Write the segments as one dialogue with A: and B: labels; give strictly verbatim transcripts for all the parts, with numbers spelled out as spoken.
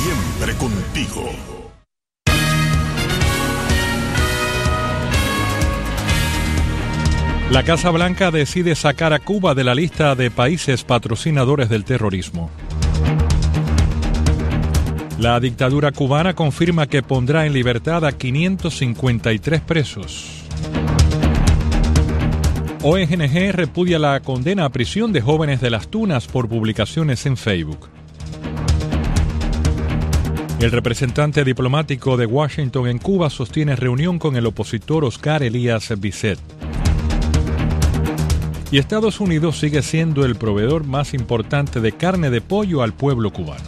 A: siempre contigo.
B: La Casa Blanca decide sacar a Cuba de la lista de países patrocinadores del terrorismo. La dictadura cubana confirma que pondrá en libertad a quinientos cincuenta y tres presos. O N G repudia la condena a prisión de jóvenes de Las Tunas por publicaciones en Facebook. El representante diplomático de Washington en Cuba sostiene reunión con el opositor Oscar Elías Bisset. Y Estados Unidos sigue siendo el proveedor más importante de carne de pollo al pueblo cubano.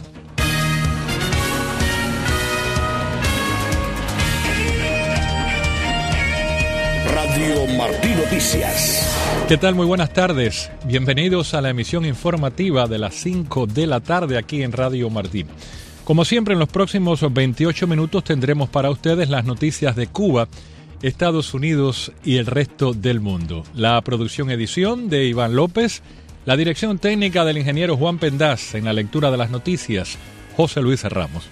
A: Radio Martí Noticias.
B: ¿Qué tal? Muy buenas tardes. Bienvenidos a la emisión informativa de las cinco de la tarde aquí en Radio Martí. Como siempre, en los próximos veintiocho minutos tendremos para ustedes las noticias de Cuba, Estados Unidos y el resto del mundo. La producción edición de Iván López, la dirección técnica del ingeniero Juan Pendaz, en la lectura de las noticias, José Luis Ramos.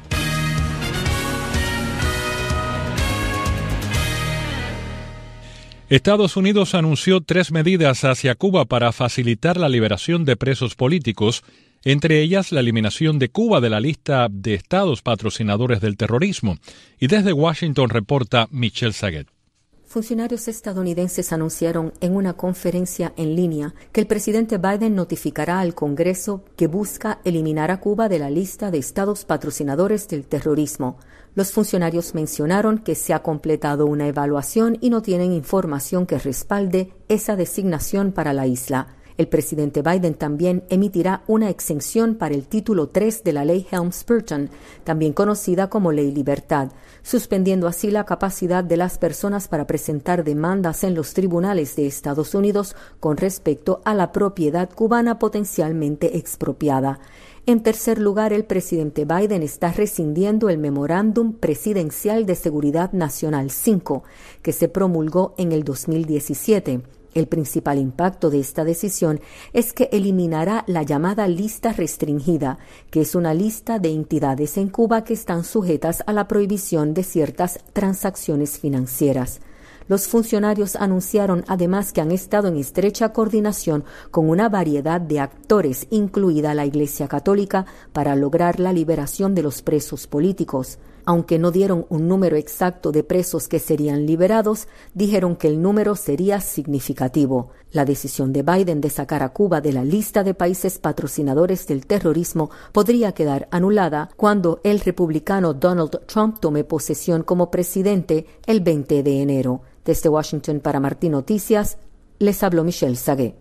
B: Estados Unidos anunció tres medidas hacia Cuba para facilitar la liberación de presos políticos, entre ellas la eliminación de Cuba de la lista de estados patrocinadores del terrorismo. Y desde Washington reporta Michelle Saguet.
C: Funcionarios estadounidenses anunciaron en una conferencia en línea que el presidente Biden notificará al Congreso que busca eliminar a Cuba de la lista de estados patrocinadores del terrorismo. Los funcionarios mencionaron que se ha completado una evaluación y no tienen información que respalde esa designación para la isla. El presidente Biden también emitirá una exención para el título tres de la ley Helms-Burton, también conocida como Ley Libertad, suspendiendo así la capacidad de las personas para presentar demandas en los tribunales de Estados Unidos con respecto a la propiedad cubana potencialmente expropiada. En tercer lugar, el presidente Biden está rescindiendo el Memorándum Presidencial de Seguridad Nacional cinco, que se promulgó en el dos mil diecisiete. El principal impacto de esta decisión es que eliminará la llamada lista restringida, que es una lista de entidades en Cuba que están sujetas a la prohibición de ciertas transacciones financieras. Los funcionarios anunciaron además que han estado en estrecha coordinación con una variedad de actores, incluida la Iglesia Católica, para lograr la liberación de los presos políticos. Aunque no dieron un número exacto de presos que serían liberados, dijeron que el número sería significativo. La decisión de Biden de sacar a Cuba de la lista de países patrocinadores del terrorismo podría quedar anulada cuando el republicano Donald Trump tome posesión como presidente el veinte de enero. Desde Washington para Martí Noticias, les habló Michelle Saguet.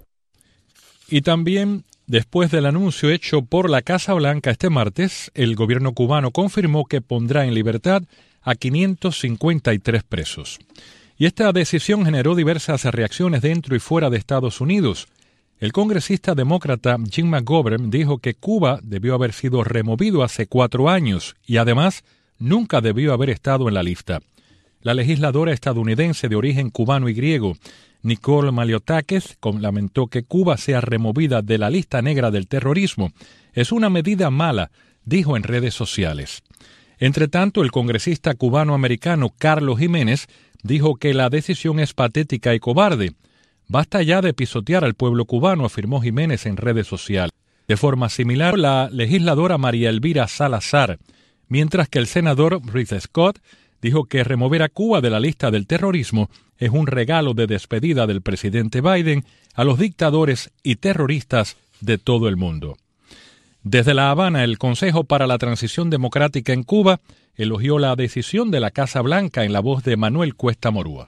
B: Y también, después del anuncio hecho por la Casa Blanca este martes, el gobierno cubano confirmó que pondrá en libertad a quinientos cincuenta y tres presos. Y esta decisión generó diversas reacciones dentro y fuera de Estados Unidos. El congresista demócrata Jim McGovern dijo que Cuba debió haber sido removido hace cuatro años y además nunca debió haber estado en la lista. La legisladora estadounidense de origen cubano y griego, Nicole Maliotakis, lamentó que Cuba sea removida de la lista negra del terrorismo. Es una medida mala, dijo en redes sociales. Entre tanto, el congresista cubano-americano Carlos Jiménez dijo que la decisión es patética y cobarde. Basta ya de pisotear al pueblo cubano, afirmó Jiménez en redes sociales. De forma similar, la legisladora María Elvira Salazar, mientras que el senador Rick Scott dijo que remover a Cuba de la lista del terrorismo es un regalo de despedida del presidente Biden a los dictadores y terroristas de todo el mundo. Desde La Habana, el Consejo para la Transición Democrática en Cuba elogió la decisión de la Casa Blanca en la voz de Manuel Cuesta Morúa.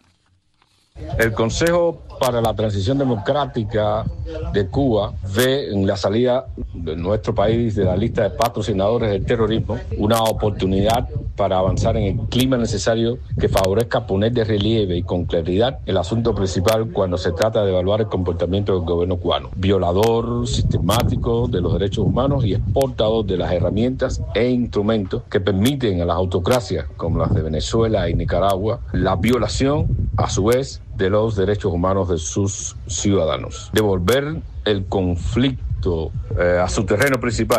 D: El Consejo para la Transición Democrática de Cuba ve en la salida de nuestro país de la lista de patrocinadores del terrorismo una oportunidad para avanzar en el clima necesario que favorezca poner de relieve y con claridad el asunto principal cuando se trata de evaluar el comportamiento del gobierno cubano. Violador sistemático de los derechos humanos y exportador de las herramientas e instrumentos que permiten a las autocracias como las de Venezuela y Nicaragua la violación, a su vez, de los derechos humanos de sus ciudadanos. Devolver el conflicto eh, a su terreno principal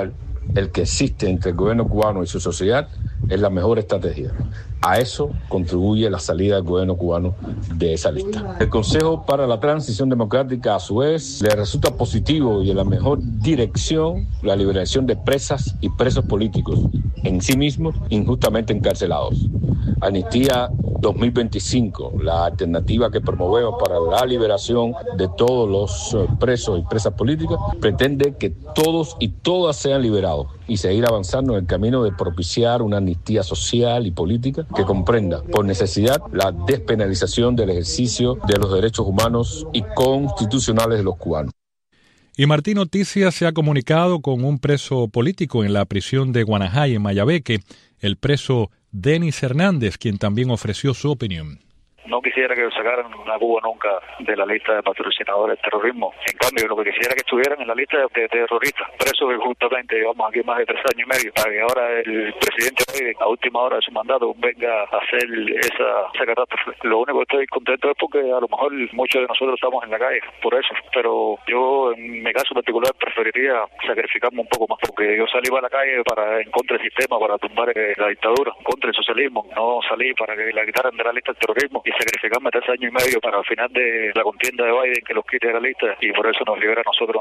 D: el que existe entre el gobierno cubano y su sociedad es la mejor estrategia. A eso contribuye la salida del gobierno cubano de esa lista. El Consejo para la Transición Democrática, a su vez, le resulta positivo y en la mejor dirección la liberación de presas y presos políticos, en sí mismos injustamente encarcelados. Amnistía dos mil veinticinco, la alternativa que promovemos para la liberación de todos los presos y presas políticas, pretende que todos y todas sean liberados y seguir avanzando en el camino de propiciar una amnistía social y política que comprenda, por necesidad, la despenalización del ejercicio de los derechos humanos y constitucionales de los cubanos.
B: Y Martín Noticias se ha comunicado con un preso político en la prisión de Guanajay, en Mayabeque, el preso Denis Hernández, quien también ofreció su opinión.
E: No quisiera que sacaran a Cuba nunca de la lista de patrocinadores del terrorismo. En cambio, lo que quisiera que estuvieran en la lista de terroristas, presos injustamente, llevamos aquí más de tres años y medio, para que ahora el presidente Biden, a última hora de su mandato, venga a hacer esa, esa catástrofe. Lo único que estoy contento es porque a lo mejor muchos de nosotros estamos en la calle, por eso. Pero yo, en mi caso particular, preferiría sacrificarme un poco más, porque yo salí a la calle para en contra del sistema, para tumbar la dictadura, contra el socialismo. No salí para que la quitaran de la lista del terrorismo y sacrificarme tres años y medio para al final de la contienda de Biden que los quite de la lista, y por eso nos libera a nosotros.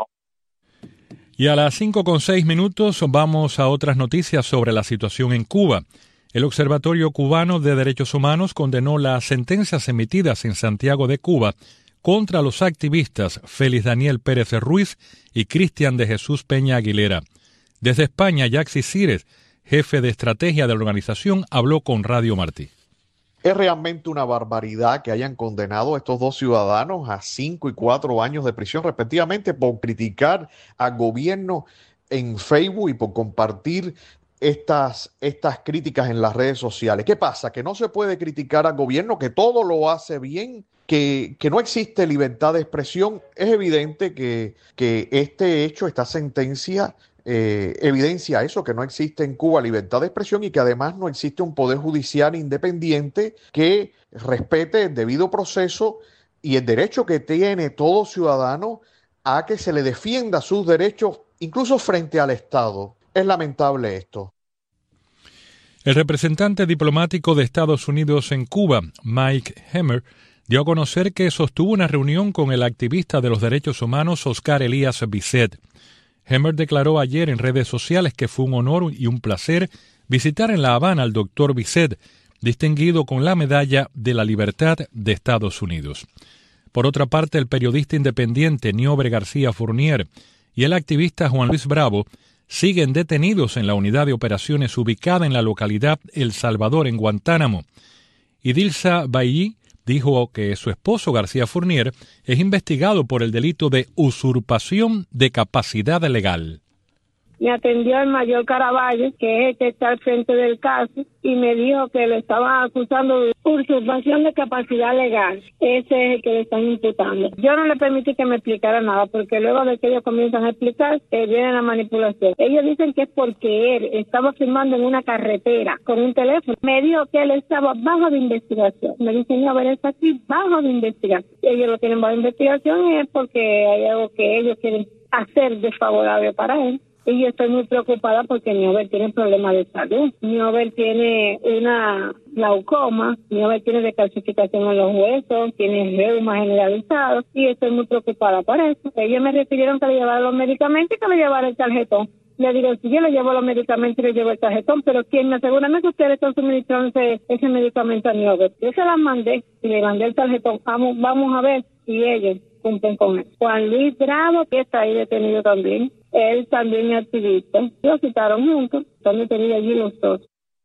B: Y a las cinco con seis minutos vamos a otras noticias sobre la situación en Cuba. El Observatorio Cubano de Derechos Humanos condenó las sentencias emitidas en Santiago de Cuba contra los activistas Félix Daniel Pérez Ruiz y Cristian de Jesús Peña Aguilera. Desde España, Yaxi Cires, jefe de estrategia de la organización, habló con Radio Martí.
F: Es realmente una barbaridad que hayan condenado a estos dos ciudadanos a cinco y cuatro años de prisión respectivamente por criticar al gobierno en Facebook y por compartir estas, estas críticas en las redes sociales. ¿Qué pasa? Que no se puede criticar al gobierno, que todo lo hace bien, que, que no existe libertad de expresión. Es evidente que, que este hecho, esta sentencia, Eh, evidencia eso, que no existe en Cuba libertad de expresión y que además no existe un poder judicial independiente que respete el debido proceso y el derecho que tiene todo ciudadano a que se le defienda sus derechos, incluso frente al Estado. Es lamentable esto.
B: El representante diplomático de Estados Unidos en Cuba, Mike Hemmer, dio a conocer que sostuvo una reunión con el activista de los derechos humanos Oscar Elías Bisset. Hemmer declaró ayer en redes sociales que fue un honor y un placer visitar en La Habana al doctor Bisset, distinguido con la Medalla de la Libertad de Estados Unidos. Por otra parte, el periodista independiente Niobe García Fournier y el activista Juan Luis Bravo siguen detenidos en la unidad de operaciones ubicada en la localidad El Salvador, en Guantánamo. Y Dilsa Bailly dijo que su esposo García Fournier es investigado por el delito de usurpación de capacidad legal.
G: Me atendió el mayor Caraballo, que es el que está al frente del caso, y me dijo que le estaban acusando de usurpación de capacidad legal. Ese es el que le están imputando. Yo no le permití que me explicara nada, porque luego de que ellos comienzan a explicar, eh, viene la manipulación. Ellos dicen que es porque él estaba filmando en una carretera con un teléfono. Me dijo que él estaba bajo de investigación. Me dice, no, a ver, está aquí bajo de investigación. Ellos lo tienen bajo de investigación y es porque hay algo que ellos quieren hacer desfavorable para él. Y yo estoy muy preocupada porque Niobe tiene problemas de salud. Niobe tiene una glaucoma, Niobe tiene decalcificación en los huesos, tiene reuma generalizado y estoy muy preocupada por eso. Ellos me refirieron que le llevara los medicamentos y que le llevara el tarjetón. Le digo, si yo le llevo los medicamentos y le llevo el tarjetón, pero ¿quién me asegura que ustedes están suministrando ese, ese medicamento a Niobe? Yo se las mandé y le mandé el tarjetón. Vamos, vamos a ver si ellos cumplen con él. Juan Luis Bravo, que está ahí detenido también. Él también es activista. Lo citaron juntos, están detenidos allí los dos.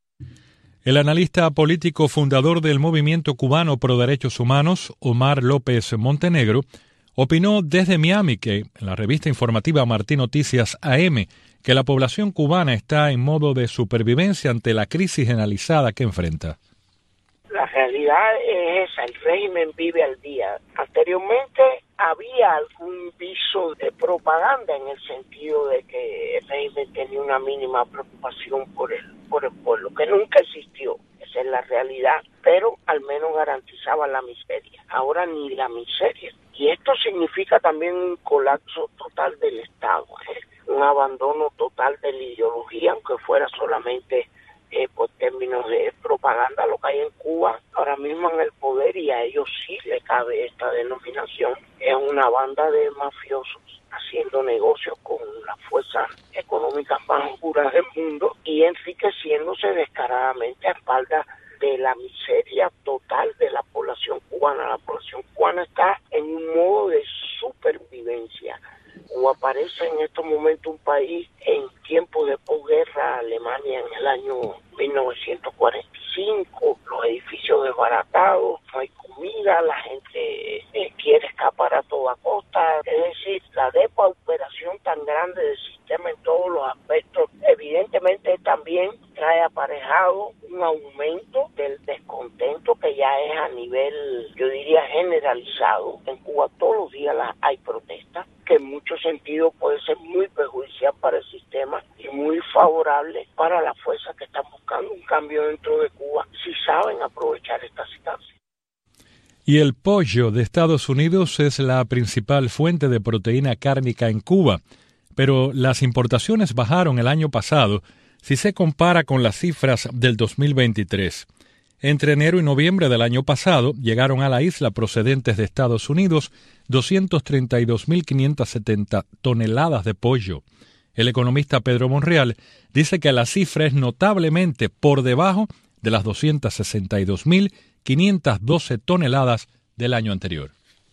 B: El analista político fundador del Movimiento Cubano Pro Derechos Humanos, Omar López Montenegro, opinó desde Miami que, en la revista informativa Martín Noticias A M, que la población cubana está en modo de supervivencia ante la crisis generalizada que enfrenta.
H: La realidad es esa, el régimen vive al día. Anteriormente había algún viso de propaganda en el sentido de que el régimen tenía una mínima preocupación por el, por el pueblo, que nunca existió. Esa es la realidad, pero al menos garantizaba la miseria. Ahora ni la miseria. Y esto significa también un colapso total del Estado, ¿eh? Un abandono total total de la ideología, aunque fuera solamente eh, por términos de propaganda. Lo que hay en Cuba ahora mismo en el poder, y a ellos sí le cabe esta denominación, es una banda de mafiosos haciendo negocios con las fuerzas económicas más oscuras del mundo y enriqueciéndose descaradamente a espaldas de la miseria total de la población cubana. La población cubana está en un modo de supervivencia. Cuba parece en estos momentos un país en tiempos de posguerra, Alemania en el año mil novecientos cuarenta y cinco, los edificios desbaratados, no hay comida, la gente eh, quiere escapar a toda costa. Es decir, la depauperación tan grande del sistema en todos los aspectos, evidentemente también trae aparejado un aumento del descontento que ya es a nivel, yo diría, generalizado. En Cuba todos los días las hay protestas, que en muchos sentidos puede ser muy perjudicial para el sistema y muy favorable para las fuerzas que están buscando un cambio dentro de Cuba, si saben aprovechar esta situación.
B: Y el pollo de Estados Unidos es la principal fuente de proteína cárnica en Cuba, pero las importaciones bajaron el año pasado si se compara con las cifras del dos mil veintitrés. Entre enero y noviembre del año pasado llegaron a la isla procedentes de Estados Unidos doscientas treinta y dos mil quinientas setenta toneladas de pollo. El economista Pedro Monreal dice que la cifra es notablemente por debajo de las doscientas sesenta y dos mil quinientas doce toneladas del año anterior.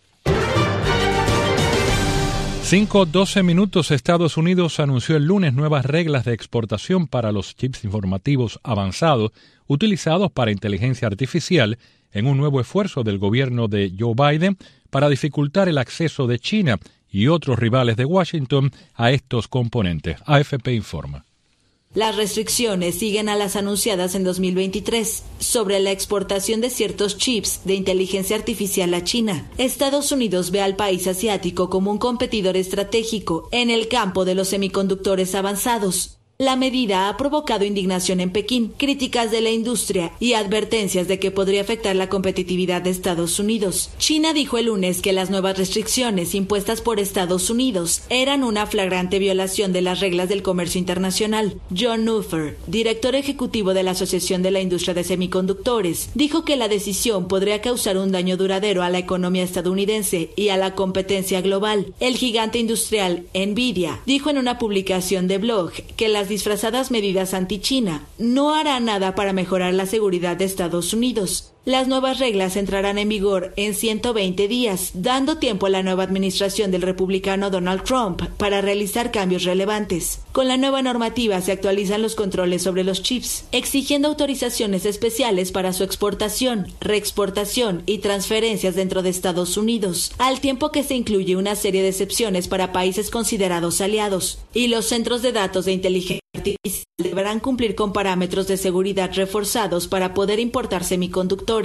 B: cinco doce minutos. Estados Unidos anunció el lunes nuevas reglas de exportación para los chips informativos avanzados utilizados para inteligencia artificial en un nuevo esfuerzo del gobierno de Joe Biden para dificultar el acceso de China y otros rivales de Washington a estos componentes. A F P informa.
I: Las restricciones siguen a las anunciadas en dos mil veintitrés sobre la exportación de ciertos chips de inteligencia artificial a China. Estados Unidos ve al país asiático como un competidor estratégico en el campo de los semiconductores avanzados. La medida ha provocado indignación en Pekín, críticas de la industria y advertencias de que podría afectar la competitividad de Estados Unidos. China dijo el lunes que las nuevas restricciones impuestas por Estados Unidos eran una flagrante violación de las reglas del comercio internacional. John Nuffer, director ejecutivo de la Asociación de la Industria de Semiconductores, dijo que la decisión podría causar un daño duradero a la economía estadounidense y a la competencia global. El gigante industrial Nvidia dijo en una publicación de blog que las disfrazadas medidas anti-China no harán nada para mejorar la seguridad de Estados Unidos. Las nuevas reglas entrarán en vigor en ciento veinte días, dando tiempo a la nueva administración del republicano Donald Trump para realizar cambios relevantes. Con la nueva normativa se actualizan los controles sobre los chips, exigiendo autorizaciones especiales para su exportación, reexportación y transferencias dentro de Estados Unidos, al tiempo que se incluye una serie de excepciones para países considerados aliados. Y los centros de datos de inteligencia artificial deberán cumplir con parámetros de seguridad reforzados para poder importar semiconductores.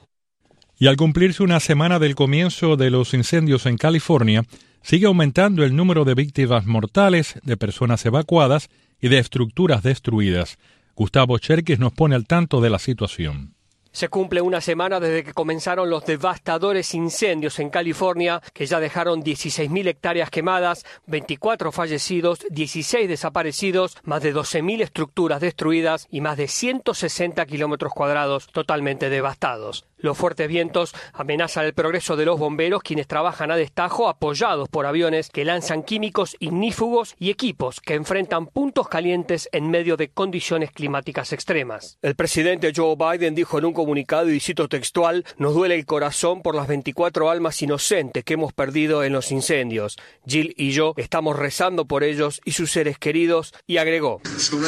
B: Y al cumplirse una semana del comienzo de los incendios en California, sigue aumentando el número de víctimas mortales, de personas evacuadas y de estructuras destruidas. Gustavo Cherkis nos pone al tanto de la situación.
J: Se cumple una semana desde que comenzaron los devastadores incendios en California, que ya dejaron dieciséis mil hectáreas quemadas, veinticuatro fallecidos, dieciséis desaparecidos, más de doce mil estructuras destruidas y más de ciento sesenta kilómetros cuadrados totalmente devastados. Los fuertes vientos amenazan el progreso de los bomberos, quienes trabajan a destajo apoyados por aviones que lanzan químicos ignífugos y equipos que enfrentan puntos calientes en medio de condiciones climáticas extremas. El presidente Joe Biden dijo en un comunicado, y cito textual: "Nos duele el corazón por las veinticuatro almas inocentes que hemos perdido en los incendios. Jill y yo estamos rezando por ellos y sus seres queridos", y agregó: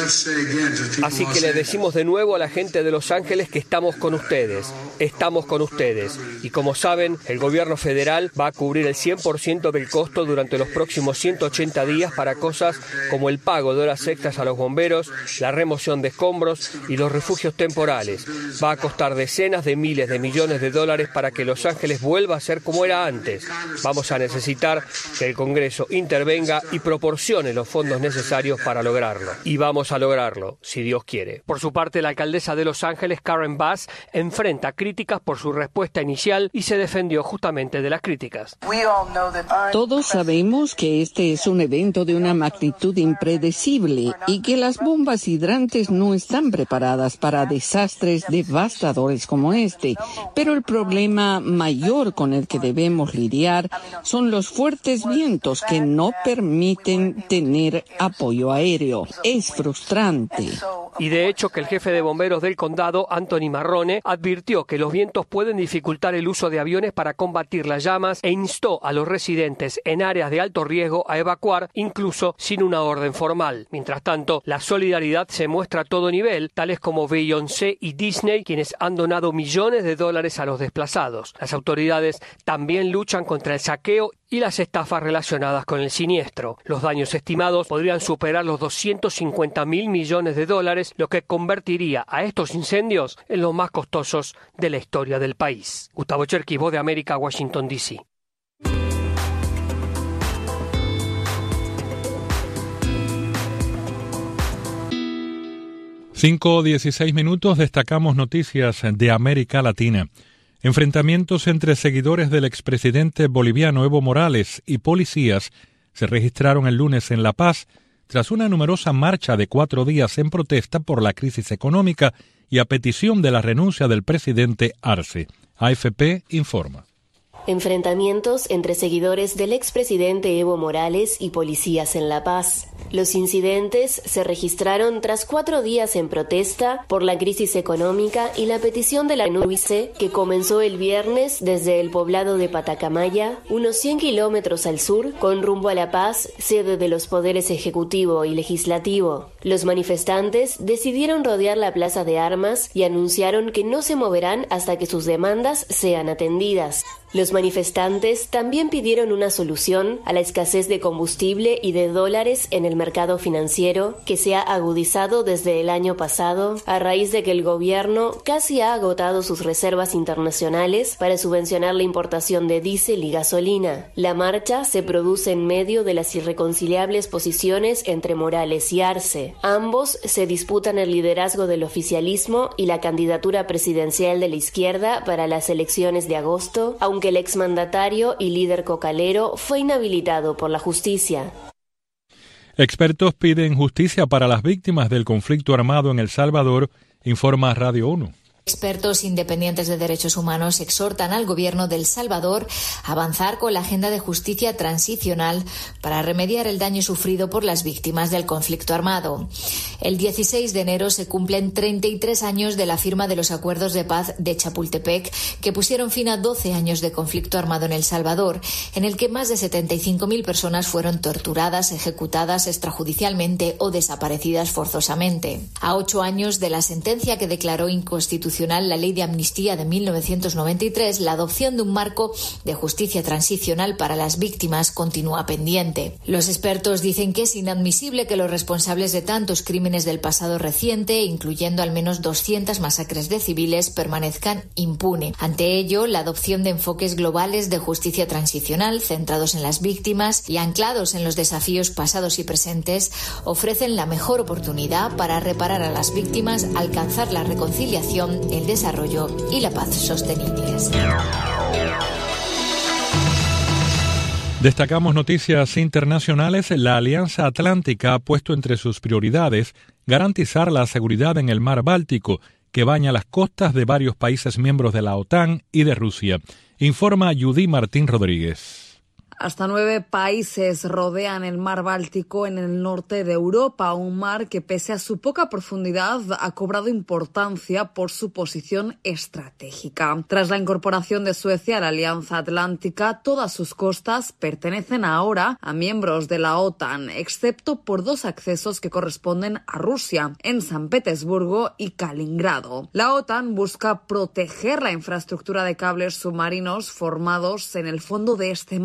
J: "Así que le decimos de nuevo a la gente de Los Ángeles que estamos con ustedes. Estamos con ustedes. Y como saben, el gobierno federal va a cubrir el cien por ciento del costo durante los próximos ciento ochenta días para cosas como el pago de horas extras a los bomberos, la remoción de escombros y los refugios temporales. Va a costar decenas de miles de millones de dólares para que Los Ángeles vuelva a ser como era antes. Vamos a necesitar que el Congreso intervenga y proporcione los fondos necesarios para lograrlo. Y vamos a lograrlo, si Dios quiere". Por su parte, la alcaldesa de Los Ángeles, Karen Bass, enfrenta críticas dudas por su respuesta inicial y se defendió justamente de las críticas.
K: Todos sabemos que este es un evento de una magnitud impredecible y que las bombas hidrantes no están preparadas para desastres devastadores como este, pero el problema mayor con el que debemos lidiar son los fuertes vientos que no permiten tener apoyo aéreo. Es frustrante.
J: Y de hecho que el jefe de bomberos del condado, Anthony Marrone, advirtió que los vientos pueden dificultar el uso de aviones para combatir las llamas e instó a los residentes en áreas de alto riesgo a evacuar, incluso sin una orden formal. Mientras tanto, la solidaridad se muestra a todo nivel, tales como Beyoncé y Disney, quienes han donado millones de dólares a los desplazados. Las autoridades también luchan contra el saqueo y las estafas relacionadas con el siniestro. Los daños estimados podrían superar los doscientos cincuenta mil millones de dólares, lo que convertiría a estos incendios en los más costosos de la historia del país. Gustavo Cherkis, Voz de América, Washington, D C
B: cinco dieciséis minutos, destacamos noticias de América Latina. Enfrentamientos entre seguidores del expresidente boliviano Evo Morales y policías se registraron el lunes en La Paz tras una numerosa marcha de cuatro días en protesta por la crisis económica y a petición de la renuncia del presidente Arce. A F P informa.
L: Enfrentamientos entre seguidores del expresidente Evo Morales y policías en La Paz. Los incidentes se registraron tras cuatro días en protesta por la crisis económica y la petición de la renuncia que comenzó el viernes desde el poblado de Patacamaya, unos cien kilómetros al sur, con rumbo a La Paz, sede de los poderes ejecutivo y legislativo. Los manifestantes decidieron rodear la plaza de armas y anunciaron que no se moverán hasta que sus demandas sean atendidas. Los manifestantes también pidieron una solución a la escasez de combustible y de dólares en el mercado financiero que se ha agudizado desde el año pasado a raíz de que el gobierno casi ha agotado sus reservas internacionales para subvencionar la importación de diésel y gasolina. La marcha se produce en medio de las irreconciliables posiciones entre Morales y Arce. Ambos se disputan el liderazgo del oficialismo y la candidatura presidencial de la izquierda para las elecciones de agosto, aunque Aunque el exmandatario y líder cocalero fue inhabilitado por la justicia.
B: Expertos piden justicia para las víctimas del conflicto armado en El Salvador, informa Radio uno.
M: Expertos independientes de derechos humanos exhortan al gobierno de El Salvador a avanzar con la agenda de justicia transicional para remediar el daño sufrido por las víctimas del conflicto armado. El dieciséis de enero se cumplen treinta y tres años de la firma de los acuerdos de paz de Chapultepec, que pusieron fin a doce años de conflicto armado en El Salvador, en el que más de setenta y cinco mil personas fueron torturadas, ejecutadas extrajudicialmente o desaparecidas forzosamente. A ocho años de la sentencia que declaró inconstitucional la Ley de Amnistía de mil novecientos noventa y tres, la adopción de un marco de justicia transicional para las víctimas continúa pendiente. Los expertos dicen que es inadmisible que los responsables de tantos crímenes del pasado reciente, incluyendo al menos doscientas masacres de civiles, permanezcan impunes. Ante ello, la adopción de enfoques globales de justicia transicional, centrados en las víctimas y anclados en los desafíos pasados y presentes, ofrecen la mejor oportunidad para reparar a las víctimas, alcanzar la reconciliación, el desarrollo y la paz sostenibles.
B: Destacamos noticias internacionales. La Alianza Atlántica ha puesto entre sus prioridades garantizar la seguridad en el mar Báltico, que baña las costas de varios países miembros de la OTAN y de Rusia. Informa Judy Martín Rodríguez.
N: Hasta nueve países rodean el mar Báltico en el norte de Europa, un mar que pese a su poca profundidad ha cobrado importancia por su posición estratégica. Tras la incorporación de Suecia a la Alianza Atlántica, todas sus costas pertenecen ahora a miembros de la OTAN, excepto por dos accesos que corresponden a Rusia, en San Petersburgo y Kaliningrado. La OTAN busca proteger la infraestructura de cables submarinos formados en el fondo de este mar,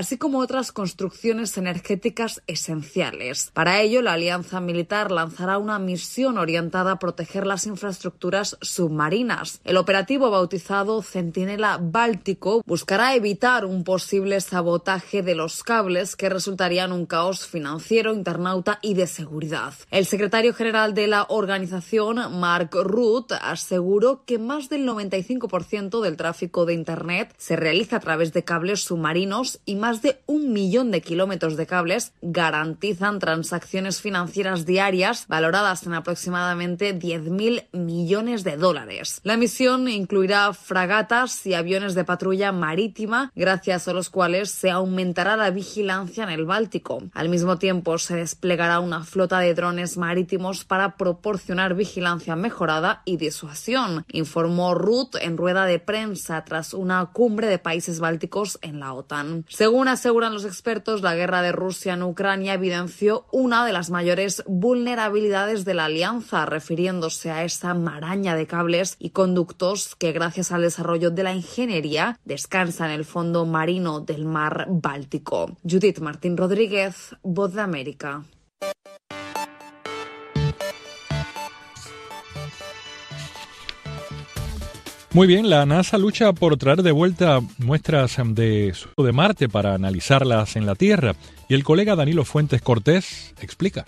N: así como otras construcciones energéticas esenciales. Para ello, la alianza militar lanzará una misión orientada a proteger las infraestructuras submarinas. El operativo, bautizado Centinela Báltico, buscará evitar un posible sabotaje de los cables que resultarían un caos financiero, internauta y de seguridad. El secretario general de la organización, Mark Rutte, aseguró que más del noventa y cinco por ciento del tráfico de Internet se realiza a través de cables submarinos y más de un millón de kilómetros de cables garantizan transacciones financieras diarias valoradas en aproximadamente diez mil millones de dólares. La misión incluirá fragatas y aviones de patrulla marítima, gracias a los cuales se aumentará la vigilancia en el Báltico. Al mismo tiempo, se desplegará una flota de drones marítimos para proporcionar vigilancia mejorada y disuasión, informó Rutte en rueda de prensa tras una cumbre de países bálticos en la OTAN. Según aseguran los expertos, la guerra de Rusia en Ucrania evidenció una de las mayores vulnerabilidades de la alianza, refiriéndose a esa maraña de cables y conductos que, gracias al desarrollo de la ingeniería, descansa en el fondo marino del mar Báltico. Judith Martín Rodríguez, Voz de América.
B: Muy bien, la NASA lucha por traer de vuelta muestras de, de Marte para analizarlas en la Tierra. Y el colega Danilo Fuentes Cortés explica.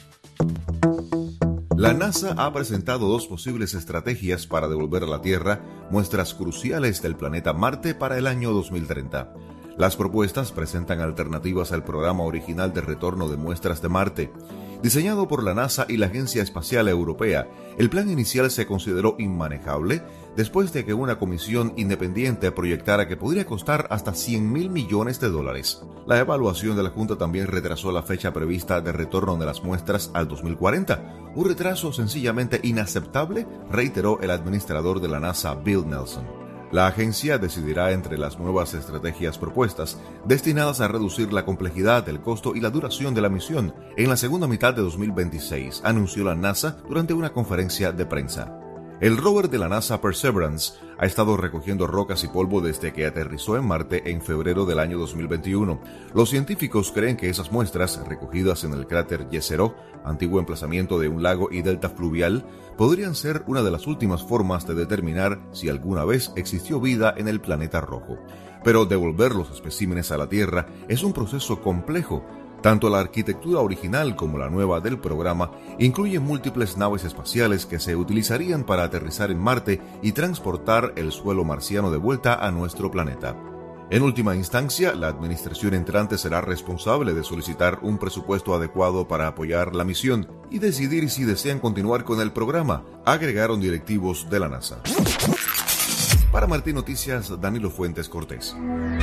O: La NASA ha presentado dos posibles estrategias para devolver a la Tierra muestras cruciales del planeta Marte para el año dos mil treinta. Las propuestas presentan alternativas al programa original de retorno de muestras de Marte. Diseñado por la NASA y la Agencia Espacial Europea, el plan inicial se consideró inmanejable después de que una comisión independiente proyectara que podría costar hasta cien mil millones de dólares. La evaluación de la Junta también retrasó la fecha prevista de retorno de las muestras al dos mil cuarenta, un retraso sencillamente inaceptable, reiteró el administrador de la NASA, Bill Nelson. La agencia decidirá entre las nuevas estrategias propuestas, destinadas a reducir la complejidad, el costo y la duración de la misión, en la segunda mitad de dos mil veintiséis, anunció la NASA durante una conferencia de prensa. El rover de la NASA Perseverance ha estado recogiendo rocas y polvo desde que aterrizó en Marte en febrero del año dos mil veintiuno. Los científicos creen que esas muestras, recogidas en el cráter Jezero, antiguo emplazamiento de un lago y delta fluvial, podrían ser una de las últimas formas de determinar si alguna vez existió vida en el planeta rojo. Pero devolver los especímenes a la Tierra es un proceso complejo. Tanto la arquitectura original como la nueva del programa incluyen múltiples naves espaciales que se utilizarían para aterrizar en Marte y transportar el suelo marciano de vuelta a nuestro planeta. En última instancia, la administración entrante será responsable de solicitar un presupuesto adecuado para apoyar la misión y decidir si desean continuar con el programa, agregaron directivos de la NASA. Para Martín Noticias, Danilo Fuentes Cortés.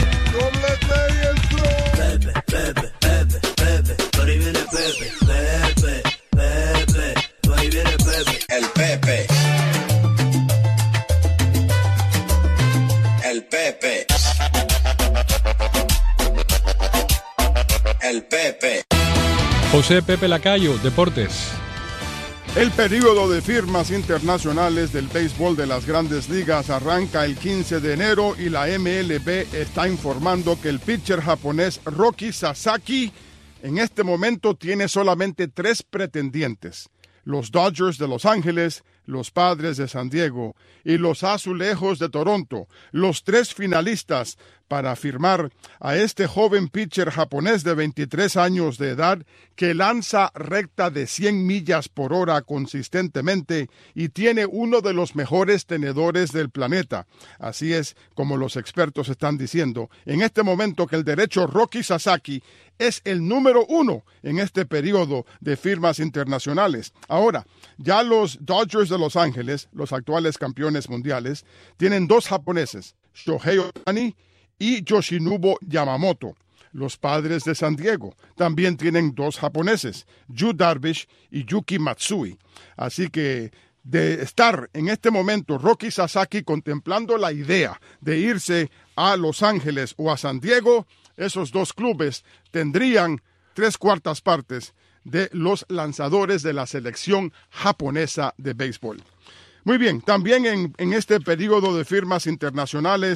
P: Pepe, Pepe, Pepe, Pepe, por ahí viene Pepe, Pepe, Pepe, por ahí viene Pepe. El Pepe. El Pepe. El Pepe.
B: José Pepe Lacayo, Deportes.
Q: El período de firmas internacionales del béisbol de las Grandes Ligas arranca el quince de enero y la M L B está informando que el pitcher japonés Roki Sasaki en este momento tiene solamente tres pretendientes: los Dodgers de Los Ángeles, los Padres de San Diego y los Azulejos de Toronto, los tres finalistas para firmar a este joven pitcher japonés de veintitrés años de edad que lanza recta de cien millas por hora consistentemente y tiene uno de los mejores tenedores del planeta. Así es como los expertos están diciendo en este momento que el derecho Roki Sasaki es el número uno en este periodo de firmas internacionales. Ahora, ya los Dodgers de Los Ángeles, los actuales campeones mundiales, tienen dos japoneses, Shohei Ohtani y Yoshinobu Yamamoto. Los Padres de San Diego también tienen dos japoneses, Yu Darvish y Yuki Matsui. Así que de estar en este momento Roki Sasaki contemplando la idea de irse a Los Ángeles o a San Diego, esos dos clubes tendrían tres cuartas partes de los lanzadores de la selección japonesa de béisbol. Muy bien, también en, en este periodo de firmas internacionales,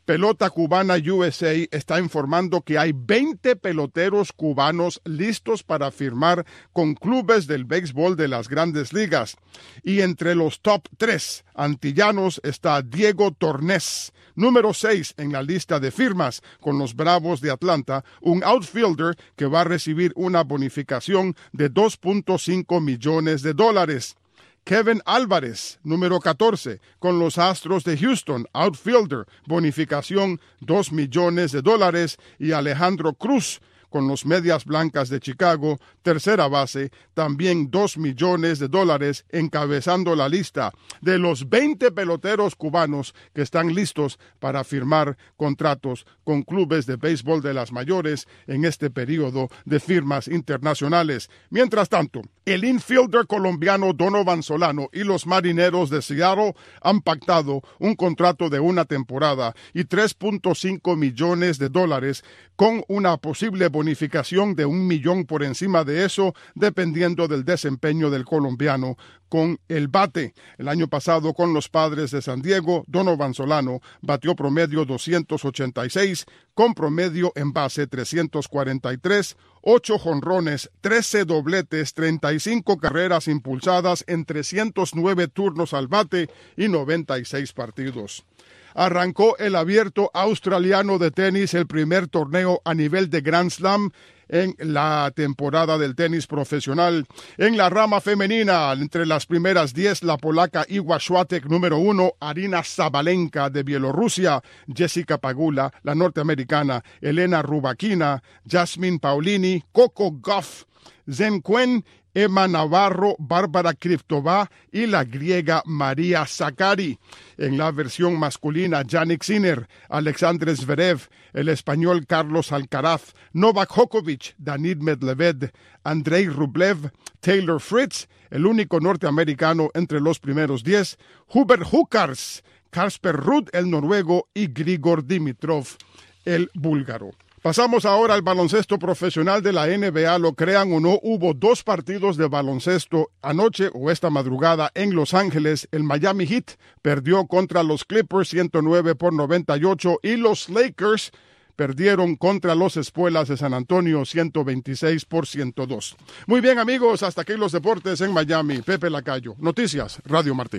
Q: Pelota Cubana U S A está informando que hay veinte peloteros cubanos listos para firmar con clubes del béisbol de las Grandes Ligas. Y entre los top tres antillanos está Diego Tornés, número seis en la lista de firmas con los Bravos de Atlanta, un outfielder que va a recibir una bonificación de dos punto cinco millones de dólares. Kevin Álvarez, número catorce, con los Astros de Houston, outfielder, bonificación dos millones de dólares, y Alejandro Cruz, con los Medias Blancas de Chicago, tercera base, también dos millones de dólares, encabezando la lista de los veinte peloteros cubanos que están listos para firmar contratos con clubes de béisbol de las mayores en este periodo de firmas internacionales. Mientras tanto, el infielder colombiano Donovan Solano y los Marineros de Seattle han pactado un contrato de una temporada y tres punto cinco millones de dólares con una posible bonificación de un millón por encima de eso, dependiendo del desempeño del colombiano con el bate. El año pasado con los Padres de San Diego, Donovan Solano batió promedio doscientos ochenta y seis, con promedio en base trescientos cuarenta y tres, ocho jonrones, trece dobletes, treinta y cinco carreras impulsadas en trescientos nueve turnos al bate y noventa y seis partidos. Arrancó el Abierto Australiano de Tenis, el primer torneo a nivel de Grand Slam en la temporada del tenis profesional. En la rama femenina, entre las primeras diez, la polaca Iga Świątek, número uno, Arina Sabalenka de Bielorrusia, Jessica Pagula, la norteamericana, Elena Rybakina, Jasmine Paolini, Coco Gauff, Zheng Quen, Emma Navarro, Bárbara Krivtsova y la griega María Sakkari. En la versión masculina, Jannik Sinner, Alexander Zverev, el español Carlos Alcaraz, Novak Djokovic, Daniil Medvedev, Andrei Rublev, Taylor Fritz, el único norteamericano entre los primeros diez, Hubert Hurkacz, Casper Ruud, el noruego, y Grigor Dimitrov, el búlgaro. Pasamos ahora al baloncesto profesional de la N B A. Lo crean o no, hubo dos partidos de baloncesto anoche o esta madrugada en Los Ángeles. El Miami Heat perdió contra los Clippers ciento nueve por noventa y ocho y los Lakers perdieron contra los Espuelas de San Antonio ciento veintiséis por ciento dos. Muy bien, amigos, hasta aquí los deportes en Miami. Pepe Lacayo, Noticias, Radio Martí.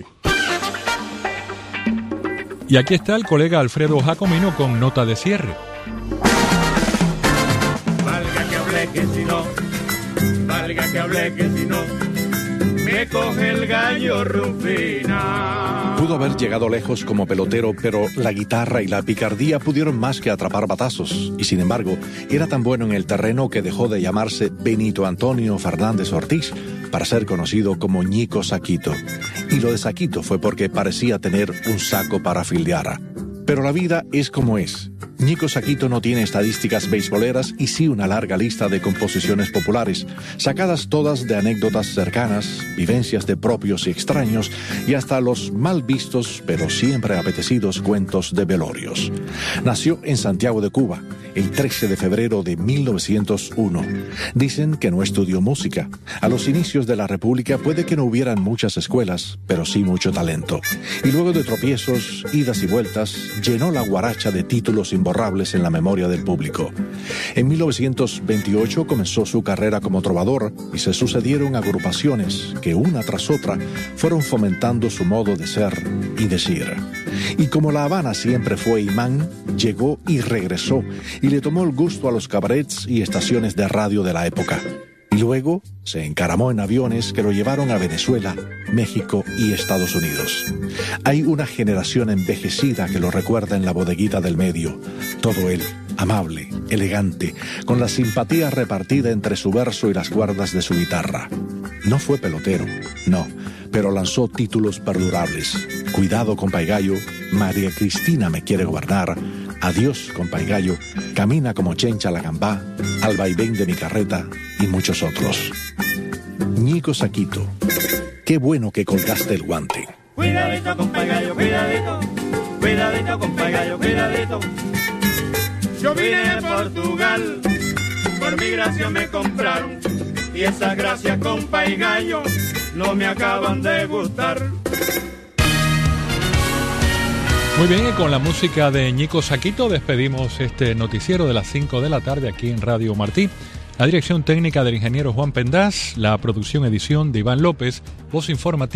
B: Y aquí está el colega Alfredo Jacomino con nota de cierre.
R: Valga que hable que si no, valga que hable que si no, me coge el gallo Rufina.
S: Pudo haber llegado lejos como pelotero, pero la guitarra y la picardía pudieron más que atrapar batazos. Y sin embargo, era tan bueno en el terreno que dejó de llamarse Benito Antonio Fernández Ortiz para ser conocido como Ñico Saquito. Y lo de Saquito fue porque parecía tener un saco para fildear. Pero la vida es como es. Ñico Saquito no tiene estadísticas beisboleras y sí una larga lista de composiciones populares, sacadas todas de anécdotas cercanas, vivencias de propios y extraños y hasta los mal vistos pero siempre apetecidos cuentos de velorios. Nació en Santiago de Cuba el trece de febrero de mil novecientos uno. Dicen que no estudió música. A los inicios de la República puede que no hubieran muchas escuelas, pero sí mucho talento. Y luego de tropiezos, idas y vueltas, llenó la guaracha de títulos imborrables en la memoria del público. En mil novecientos veintiocho comenzó su carrera como trovador y se sucedieron agrupaciones que una tras otra fueron fomentando su modo de ser y decir. Y como La Habana siempre fue imán, llegó y regresó y le tomó el gusto a los cabarets y estaciones de radio de la época. Y luego se encaramó en aviones que lo llevaron a Venezuela, México y Estados Unidos. Hay una generación envejecida que lo recuerda en la bodeguita del medio. Todo él, amable, elegante, con la simpatía repartida entre su verso y las cuerdas de su guitarra. No fue pelotero, no, pero lanzó títulos perdurables. Cuidado, compa y gallo, María Cristina me quiere gobernar, Adiós, compa y gallo, Camina como chencha la gambá, Al vaivén de mi carreta y muchos otros. Ñico Saquito, qué bueno que colgaste el guante.
R: Cuidadito, compa y gallo, cuidadito, cuidadito, compa y gallo, cuidadito. Yo vine de Portugal, por migración me compraron, y esas gracias, compa y gallo, no me acaban de gustar.
B: Muy Muy bien, y con la música de Ñico Saquito despedimos este noticiero de las cinco de la tarde aquí en Radio Martí. La dirección técnica del ingeniero Juan Pendaz, la producción edición de Iván López, voz informativa